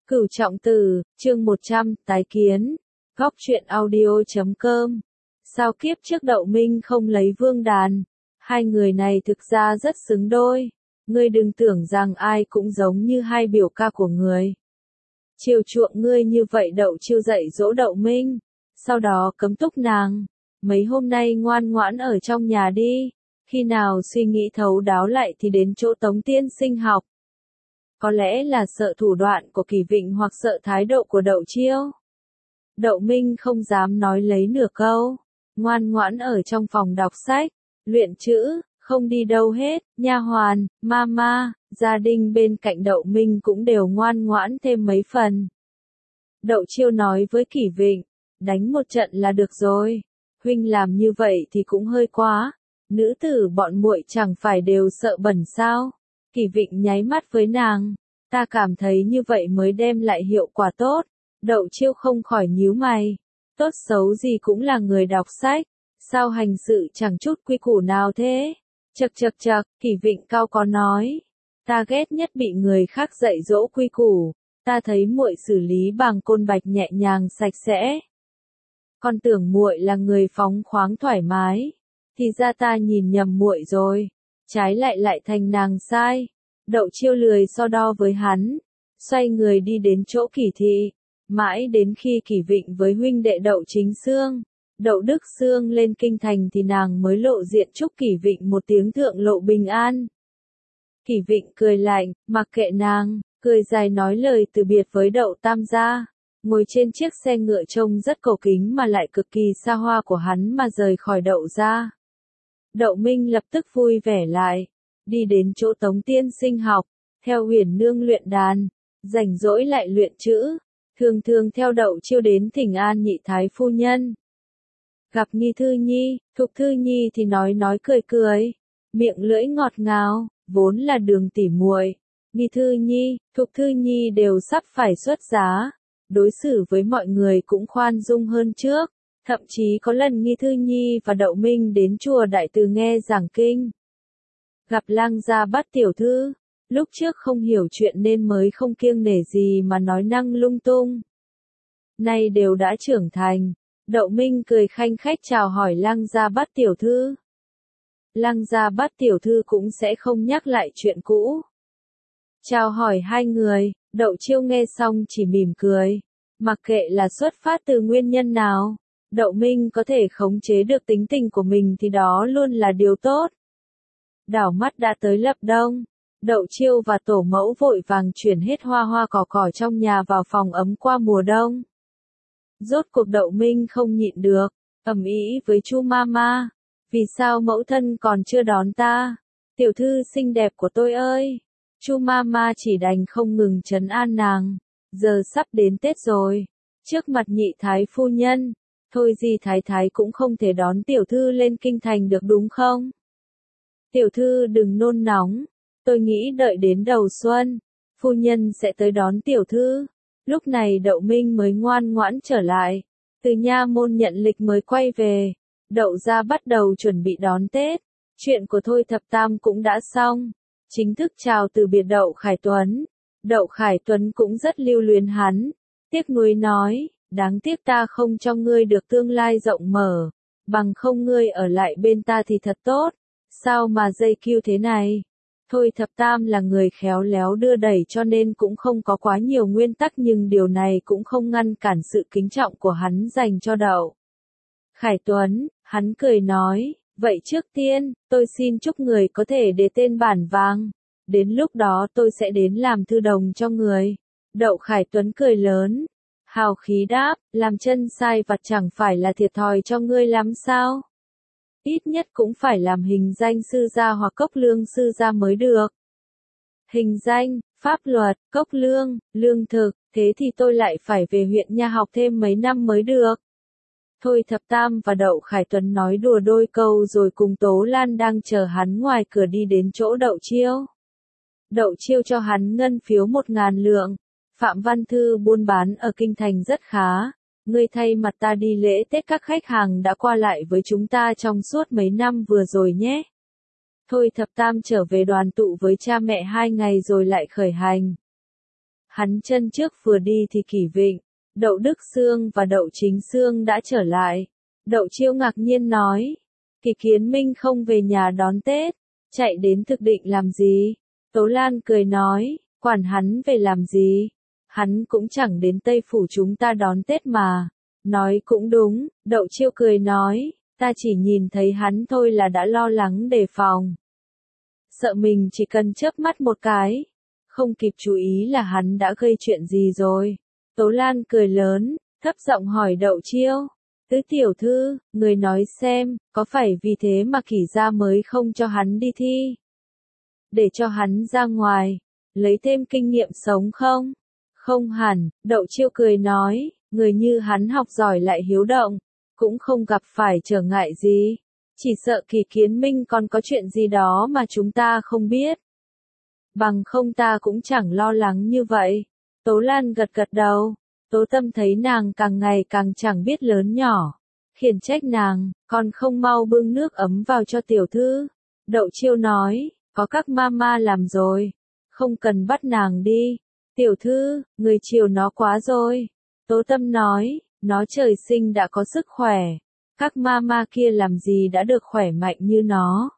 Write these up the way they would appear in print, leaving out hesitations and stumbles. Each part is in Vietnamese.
Cửu Trọng Tử, chương 100, tái kiến. Góc truyện audio.com. Sao kiếp trước Đậu Minh không lấy Vương Đàn? Hai người này thực ra rất xứng đôi. Ngươi đừng tưởng rằng ai cũng giống như hai biểu ca của người. Chiều chuộng ngươi như vậy Đậu Chiêu dạy dỗ Đậu Minh, sau đó cấm túc nàng. Mấy hôm nay ngoan ngoãn ở trong nhà đi, khi nào suy nghĩ thấu đáo lại thì đến chỗ Tống tiên sinh học. Có lẽ là sợ thủ đoạn của Kỳ Vịnh hoặc sợ thái độ của Đậu Chiêu. Đậu Minh không dám nói lấy nửa câu, ngoan ngoãn ở trong phòng đọc sách, luyện chữ, không đi đâu hết. Nha hoàn, mama, gia đình bên cạnh Đậu Minh cũng đều ngoan ngoãn thêm mấy phần. Đậu Chiêu nói với Kỳ Vịnh, đánh một trận là được rồi, huynh làm như vậy thì cũng hơi quá, nữ tử bọn muội chẳng phải đều sợ bẩn sao? Kỳ Vịnh nháy mắt với nàng, ta cảm thấy như vậy mới đem lại hiệu quả tốt. Đậu Chiêu không khỏi nhíu mày, tốt xấu gì cũng là người đọc sách, sao hành sự chẳng chút quy củ nào thế? Chậc, Kỳ Vịnh cao có nói, ta ghét nhất bị người khác dạy dỗ quy củ, ta thấy muội xử lý bằng côn bạch nhẹ nhàng sạch sẽ. Con tưởng muội là người phóng khoáng thoải mái, thì ra ta nhìn nhầm muội rồi, trái lại thành nàng sai. Đậu Chiêu lười so đo với hắn, xoay người đi đến chỗ Kỳ thị, mãi đến khi Kỳ Vịnh với huynh đệ Đậu Chính Xương, Đậu Đức Xương lên kinh thành thì nàng mới lộ diện chúc Kỳ Vịnh một tiếng thượng lộ bình an. Kỳ Vịnh cười lạnh, mặc kệ nàng, cười dài nói lời từ biệt với Đậu Tam gia, ngồi trên chiếc xe ngựa trông rất cổ kính mà lại cực kỳ xa hoa của hắn mà rời khỏi Đậu gia. Đậu Minh lập tức vui vẻ lại, đi đến chỗ Tống tiên sinh học, theo Huyền nương luyện đàn, rảnh rỗi lại luyện chữ, thường theo Đậu Chiêu đến thỉnh an nhị thái phu nhân. Gặp Nghi Thư Nhi, Thục Thư Nhi thì nói cười, miệng lưỡi ngọt ngào, vốn là đường tỉ muội, Nghi Thư Nhi, Thục Thư Nhi đều sắp phải xuất giá, đối xử với mọi người cũng khoan dung hơn trước, thậm chí có lần Nghi Thư Nhi và Đậu Minh đến chùa Đại Từ nghe giảng kinh. Gặp Lang gia Bát tiểu thư, lúc trước không hiểu chuyện nên mới không kiêng nể gì mà nói năng lung tung. Nay đều đã trưởng thành, Đậu Minh cười khanh khách chào hỏi Lang gia Bát tiểu thư. Lang gia Bát tiểu thư cũng sẽ không nhắc lại chuyện cũ. Chào hỏi hai người, Đậu Chiêu nghe xong chỉ mỉm cười, mặc kệ là xuất phát từ nguyên nhân nào, Đậu Minh có thể khống chế được tính tình của mình thì đó luôn là điều tốt. Đảo mắt đã tới lập đông, Đậu Chiêu và tổ mẫu vội vàng chuyển hết hoa cỏ trong nhà vào phòng ấm qua mùa đông. Rốt cuộc Đậu Minh không nhịn được, ầm ĩ với Chu Mama, vì sao mẫu thân còn chưa đón ta? Tiểu thư xinh đẹp của tôi ơi! Chu Mama chỉ đành không ngừng trấn an nàng, giờ sắp đến Tết rồi, trước mặt nhị thái phu nhân, thôi gì thái thái cũng không thể đón tiểu thư lên kinh thành được đúng không? Tiểu thư đừng nôn nóng, tôi nghĩ đợi đến đầu xuân, phu nhân sẽ tới đón tiểu thư. Lúc này Đậu Minh mới ngoan ngoãn trở lại, từ nha môn nhận lịch mới quay về, Đậu gia bắt đầu chuẩn bị đón Tết, chuyện của Thôi Thập Tam cũng đã xong, chính thức chào từ biệt Đậu Khải Tuấn. Đậu Khải Tuấn cũng rất lưu luyến hắn, tiếc nuối nói, đáng tiếc ta không cho ngươi được tương lai rộng mở, bằng không ngươi ở lại bên ta thì thật tốt. Sao mà dây kiêu thế này? Thôi Thập Tam là người khéo léo đưa đẩy cho nên cũng không có quá nhiều nguyên tắc, nhưng điều này cũng không ngăn cản sự kính trọng của hắn dành cho Đậu Khải Tuấn. Hắn cười nói, vậy trước tiên, tôi xin chúc người có thể đề tên bản vàng, đến lúc đó tôi sẽ đến làm thư đồng cho người. Đậu Khải Tuấn cười lớn, hào khí đáp, làm chân sai vặt chẳng phải là thiệt thòi cho ngươi lắm sao? Ít nhất cũng phải làm hình danh sư gia hoặc cốc lương sư gia mới được. Hình danh, pháp luật, cốc lương, lương thực, thế thì tôi lại phải về huyện nha học thêm mấy năm mới được. Thôi Thập Tam và Đậu Khải Tuấn nói đùa đôi câu rồi cùng Tố Lan đang chờ hắn ngoài cửa đi đến chỗ Đậu Chiêu. Đậu Chiêu cho hắn ngân phiếu 1.000 lượng. Phạm Văn Thư buôn bán ở kinh thành rất khá. Ngươi thay mặt ta đi lễ Tết các khách hàng đã qua lại với chúng ta trong suốt mấy năm vừa rồi nhé. Thôi Thập Tam trở về đoàn tụ với cha mẹ 2 ngày rồi lại khởi hành. Hắn chân trước vừa đi thì Kỷ Vịnh, Đậu Đức Xương và Đậu Chính Xương đã trở lại. Đậu Chiêu ngạc nhiên nói, Kỷ Kiến Minh không về nhà đón Tết, chạy đến thực định làm gì? Tố Lan cười nói, quản hắn về làm gì? Hắn cũng chẳng đến Tây Phủ chúng ta đón Tết mà. Nói cũng đúng, Đậu Chiêu cười nói, ta chỉ nhìn thấy hắn thôi là đã lo lắng đề phòng. Sợ mình chỉ cần chớp mắt một cái, không kịp chú ý là hắn đã gây chuyện gì rồi. Tố Lan cười lớn, thấp giọng hỏi Đậu Chiêu, Tứ tiểu thư, người nói xem, có phải vì thế mà Kỷ gia mới không cho hắn đi thi? Để cho hắn ra ngoài, lấy thêm kinh nghiệm sống không? Không hẳn, Đậu Chiêu cười nói, người như hắn học giỏi lại hiếu động, cũng không gặp phải trở ngại gì. Chỉ sợ Kỷ Kiến Minh còn có chuyện gì đó mà chúng ta không biết. Bằng không ta cũng chẳng lo lắng như vậy. Tố Lan gật gật đầu. Tố Tâm thấy nàng càng ngày càng chẳng biết lớn nhỏ. Khiển trách nàng, còn không mau bưng nước ấm vào cho tiểu thư. Đậu Chiêu nói, có các mama làm rồi. Không cần bắt nàng đi. Tiểu thư, người chiều nó quá rồi. Tố Tâm nói, nó trời sinh đã có sức khỏe. Các mama kia làm gì đã được khỏe mạnh như nó.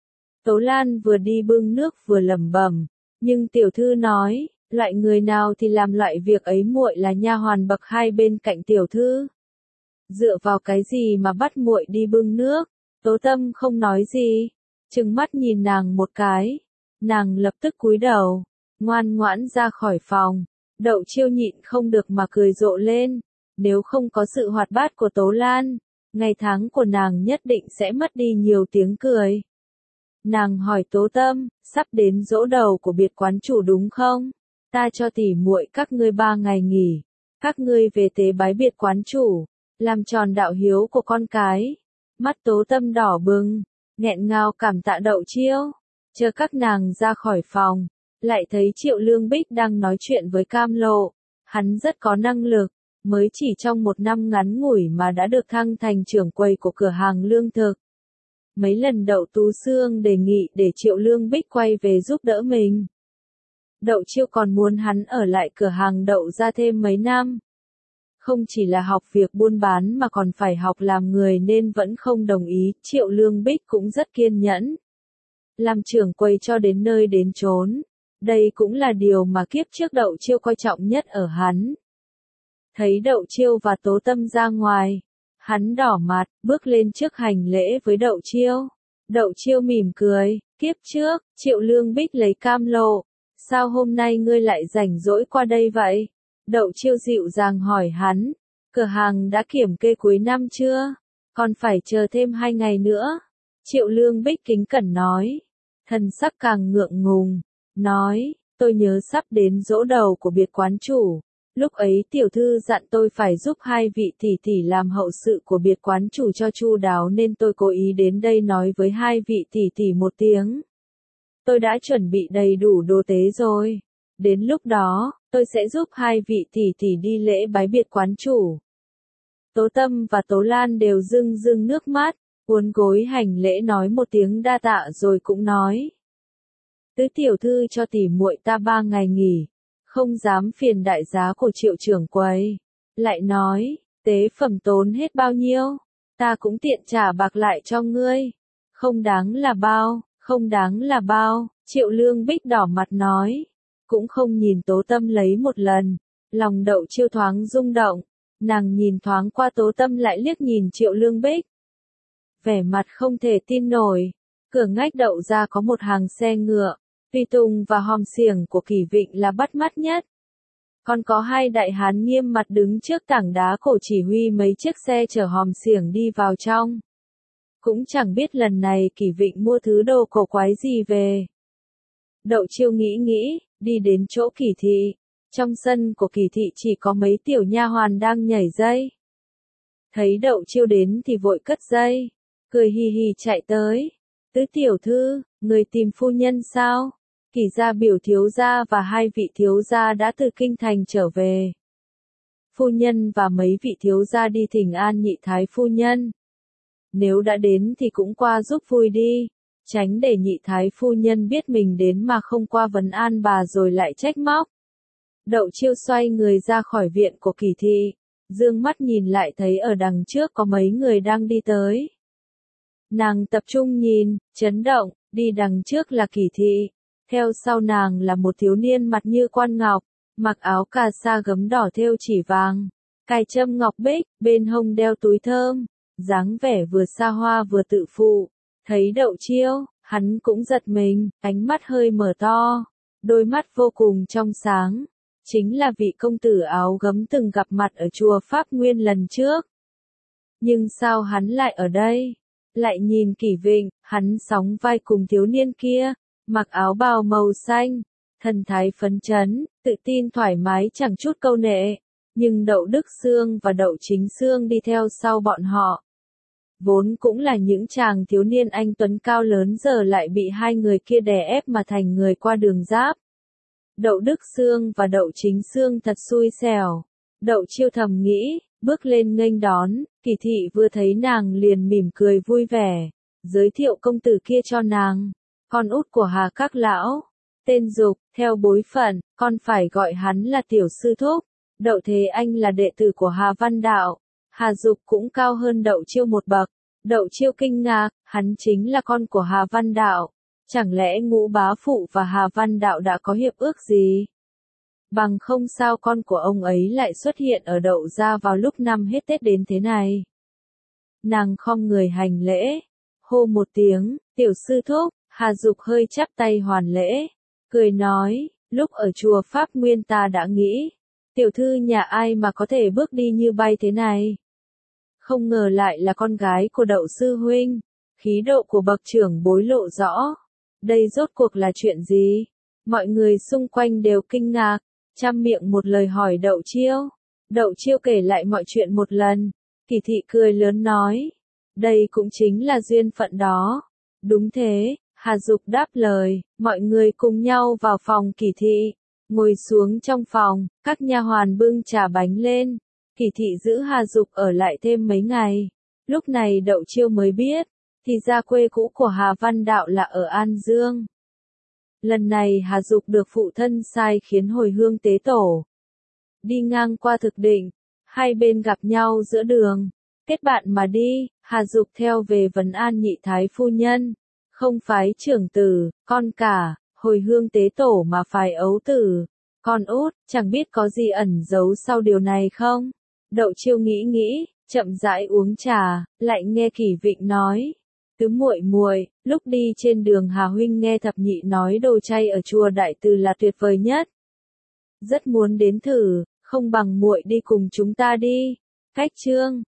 Tố Lan vừa đi bưng nước vừa lẩm bẩm, nhưng tiểu thư nói, loại người nào thì làm loại việc ấy, muội là nha hoàn bậc hai bên cạnh tiểu thư. Dựa vào cái gì mà bắt muội đi bưng nước? Tố Tâm không nói gì, trừng mắt nhìn nàng một cái. Nàng lập tức cúi đầu, ngoan ngoãn ra khỏi phòng. Đậu Chiêu nhịn không được mà cười rộ lên. Nếu không có sự hoạt bát của Tố Lan, ngày tháng của nàng nhất định sẽ mất đi nhiều tiếng cười. Nàng hỏi Tố Tâm, sắp đến giỗ đầu của biệt quán chủ đúng không? Ta cho tỉ muội các ngươi 3 ngày nghỉ. Các ngươi về tế bái biệt quán chủ, làm tròn đạo hiếu của con cái. Mắt Tố Tâm đỏ bừng, nghẹn ngào cảm tạ Đậu Chiêu. Chờ các nàng ra khỏi phòng, lại thấy Triệu Lương Bích đang nói chuyện với Cam Lộ. Hắn rất có năng lực, mới chỉ trong 1 năm ngắn ngủi mà đã được thăng thành trưởng quầy của cửa hàng lương thực. Mấy lần Đậu Tú Xương đề nghị để Triệu Lương Bích quay về giúp đỡ mình. Đậu Chiêu còn muốn hắn ở lại cửa hàng Đậu ra thêm mấy năm. Không chỉ là học việc buôn bán mà còn phải học làm người nên vẫn không đồng ý. Triệu Lương Bích cũng rất kiên nhẫn. Làm trưởng quầy cho đến nơi đến chốn. Đây cũng là điều mà kiếp trước Đậu Chiêu coi trọng nhất ở hắn. Thấy Đậu Chiêu và Tố Tâm ra ngoài, hắn đỏ mặt, bước lên trước hành lễ với Đậu Chiêu. Đậu Chiêu mỉm cười, kiếp trước, Triệu Lương Bích lấy Cam Lộ. Sao hôm nay ngươi lại rảnh rỗi qua đây vậy? Đậu Chiêu dịu dàng hỏi hắn, cửa hàng đã kiểm kê cuối năm chưa? Còn phải chờ thêm 2 ngày nữa. Triệu Lương Bích kính cẩn nói, thần sắc càng ngượng ngùng, nói, tôi nhớ sắp đến giỗ đầu của biệt quán chủ. Lúc ấy tiểu thư dặn tôi phải giúp 2 vị tỷ tỷ làm hậu sự của biệt quán chủ cho chu đáo nên tôi cố ý đến đây nói với 2 vị tỷ tỷ một tiếng. Tôi đã chuẩn bị đầy đủ đồ tế rồi. Đến lúc đó, tôi sẽ giúp 2 vị tỷ tỷ đi lễ bái biệt quán chủ. Tố Tâm và Tố Lan đều rưng rưng nước mắt, uốn gối hành lễ nói một tiếng đa tạ rồi cũng nói. Tứ tiểu thư cho tỉ muội ta 3 ngày nghỉ. Không dám phiền đại giá của Triệu trưởng quầy. Lại nói, tế phẩm tốn hết bao nhiêu, ta cũng tiện trả bạc lại cho ngươi. Không đáng là bao, không đáng là bao, Triệu Lương Bích đỏ mặt nói. Cũng không nhìn Tố Tâm lấy một lần. Lòng Đậu Chiêu thoáng rung động. Nàng nhìn thoáng qua Tố Tâm lại liếc nhìn Triệu Lương Bích. Vẻ mặt không thể tin nổi. Cửa ngách Đậu ra có một hàng xe ngựa. Tùy tùng và hòm xiềng của Kỷ Vịnh là bắt mắt nhất. Còn có 2 đại hán nghiêm mặt đứng trước tảng đá cổ chỉ huy mấy chiếc xe chở hòm xiềng đi vào trong. Cũng chẳng biết lần này Kỷ Vịnh mua thứ đồ cổ quái gì về. Đậu Chiêu nghĩ nghĩ, đi đến chỗ Kỷ thị. Trong sân của Kỷ thị chỉ có mấy tiểu nha hoàn đang nhảy dây. Thấy Đậu Chiêu đến thì vội cất dây, cười hì hì chạy tới. Tứ tiểu thư, người tìm phu nhân sao? Kỷ gia biểu thiếu gia và 2 vị thiếu gia đã từ kinh thành trở về. Phu nhân và mấy vị thiếu gia đi thỉnh an nhị thái phu nhân. Nếu đã đến thì cũng qua giúp vui đi, tránh để nhị thái phu nhân biết mình đến mà không qua vấn an bà rồi lại trách móc. Đậu Chiêu xoay người ra khỏi viện của Kỳ thị, dương mắt nhìn lại thấy ở đằng trước có mấy người đang đi tới. Nàng tập trung nhìn, chấn động, đi đằng trước là Kỳ thị, theo sau nàng là một thiếu niên mặt như quan ngọc, mặc áo cà sa gấm đỏ thêu chỉ vàng, cài châm ngọc bích, bên hông đeo túi thơm, dáng vẻ vừa xa hoa vừa tự phụ. Thấy Đậu Chiêu, hắn cũng giật mình, ánh mắt hơi mở to, đôi mắt vô cùng trong sáng. Chính là vị công tử áo gấm từng gặp mặt ở chùa Pháp Nguyên lần trước. Nhưng sao hắn lại ở đây? Lại nhìn Kỷ Vịnh, hắn sóng vai cùng thiếu niên kia, mặc áo bào màu xanh, thần thái phấn chấn, tự tin thoải mái chẳng chút câu nệ. Nhưng Đậu Đức Xương và Đậu Chính Xương đi theo sau bọn họ. Vốn cũng là những chàng thiếu niên anh tuấn cao lớn, giờ lại bị hai người kia đè ép mà thành người qua đường giáp. Đậu Đức Xương và Đậu Chính Xương thật xui xẻo. Đậu Chiêu thầm nghĩ, bước lên nghênh đón, Kỳ thị vừa thấy nàng liền mỉm cười vui vẻ, giới thiệu công tử kia cho nàng, con út của Hà các lão, tên Dục, theo bối phận, con phải gọi hắn là tiểu sư thúc. Đậu Thế Anh là đệ tử của Hà Văn Đạo, Hà Dục cũng cao hơn Đậu Chiêu một bậc. Đậu Chiêu kinh ngạc, hắn chính là con của Hà Văn Đạo. Chẳng lẽ Ngũ bá phụ và Hà Văn Đạo đã có hiệp ước gì? Bằng không sao con của ông ấy lại xuất hiện ở Đậu gia vào lúc năm hết Tết đến thế này? Nàng khom người hành lễ, hô một tiếng, tiểu sư thúc. Hà Dục hơi chắp tay hoàn lễ, cười nói, lúc ở chùa Pháp Nguyên ta đã nghĩ, tiểu thư nhà ai mà có thể bước đi như bay thế này? Không ngờ lại là con gái của Đậu sư huynh, khí độ của bậc trưởng bối lộ rõ. Đây rốt cuộc là chuyện gì? Mọi người xung quanh đều kinh ngạc, trăm miệng một lời hỏi Đậu Chiêu. Đậu Chiêu kể lại mọi chuyện một lần, Kỳ thị cười lớn nói, đây cũng chính là duyên phận đó. Đúng thế, Hà Dục đáp lời, mọi người cùng nhau vào phòng Kỳ thị, ngồi xuống trong phòng, các nha hoàn bưng trà bánh lên. Kỳ thị giữ Hà Dục ở lại thêm mấy ngày. Lúc này Đậu Chiêu mới biết, thì ra quê cũ của Hà Văn Đạo là ở An Dương. Lần này Hà Dục được phụ thân sai khiến hồi hương tế tổ. Đi ngang qua Thực Định, hai bên gặp nhau giữa đường, kết bạn mà đi. Hà Dục theo về vấn an nhị thái phu nhân, không phái trưởng tử, con cả, hồi hương tế tổ mà phái ấu tử, con út, chẳng biết có gì ẩn giấu sau điều này không? Đậu Chiêu nghĩ, chậm rãi uống trà, lại nghe Kỷ Vịnh nói, tứ muội muội, lúc đi trên đường Hà huynh nghe thập nhị nói đồ chay ở chùa Đại Từ là tuyệt vời nhất. Rất muốn đến thử, không bằng muội đi cùng chúng ta đi. Cách chương